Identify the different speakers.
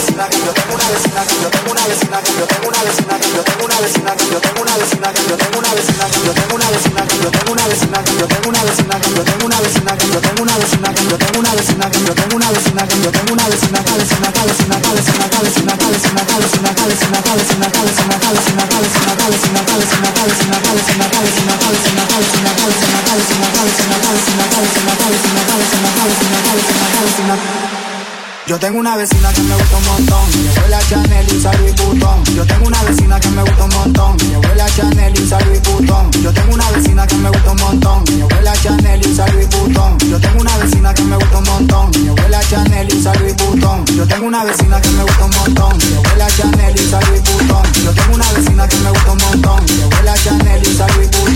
Speaker 1: Yo tengo una vecina que me gusta un montón. Mi abuela Chanel y usa Louis Vuitton. Yo tengo una vecina que me gusta un montón. Mi abuela Chanel y usa Louis Vuitton. Yo tengo una vecina que me gusta un montón. Mi abuela Chanel y usa Louis Vuitton. Yo tengo una vecina que me gusta un montón. Mi abuela Chanel y usa Louis Vuitton. Yo tengo una vecina que me gusta un montón. Mi abuela Chanel y usa Louis Vuitton. Yo tengo una vecina que me gusta un montón. Mi abuela Chanel y usa Louis Vuitton.